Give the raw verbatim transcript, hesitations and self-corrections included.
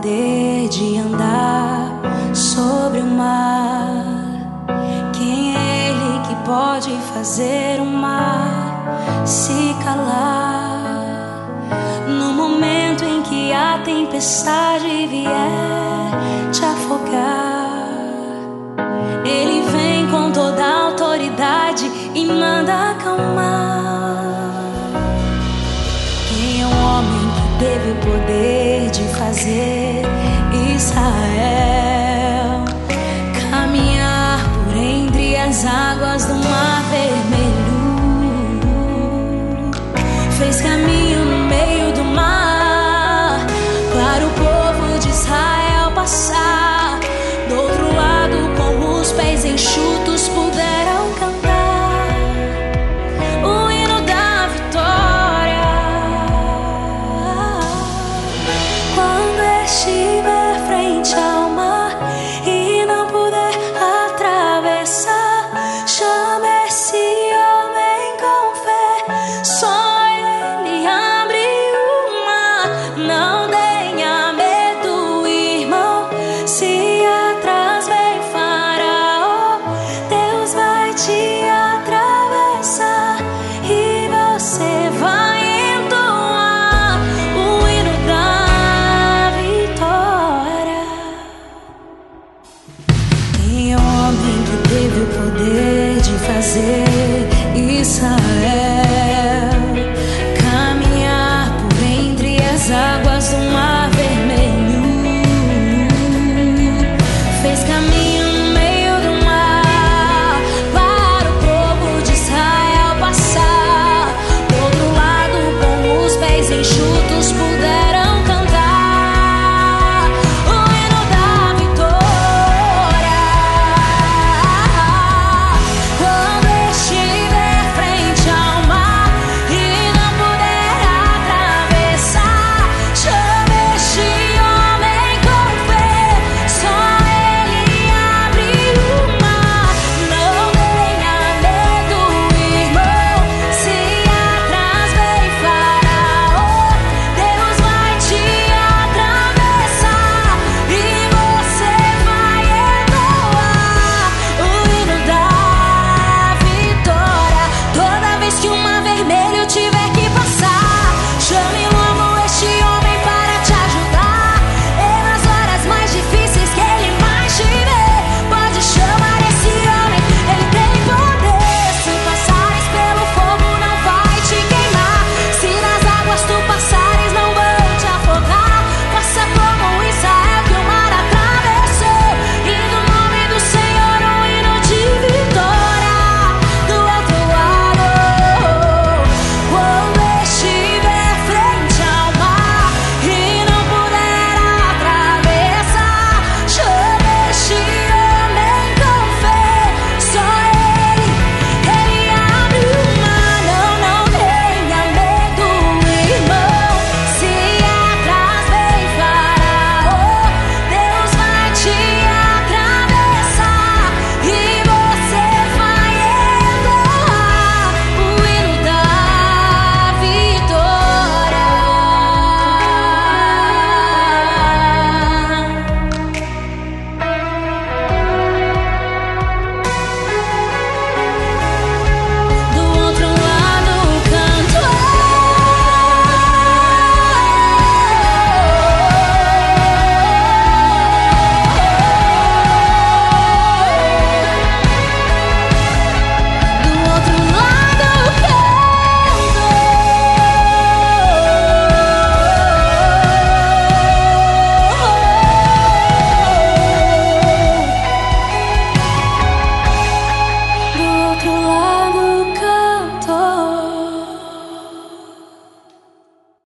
poder de andar sobre o mar? Quem é Ele que pode fazer o mar se calar? No momento em que a tempestade vier te afogar, Ele vem com toda a autoridade e manda acalmar. Quem é o homem que teve o poder de fazer Israel caminhar por entre as águas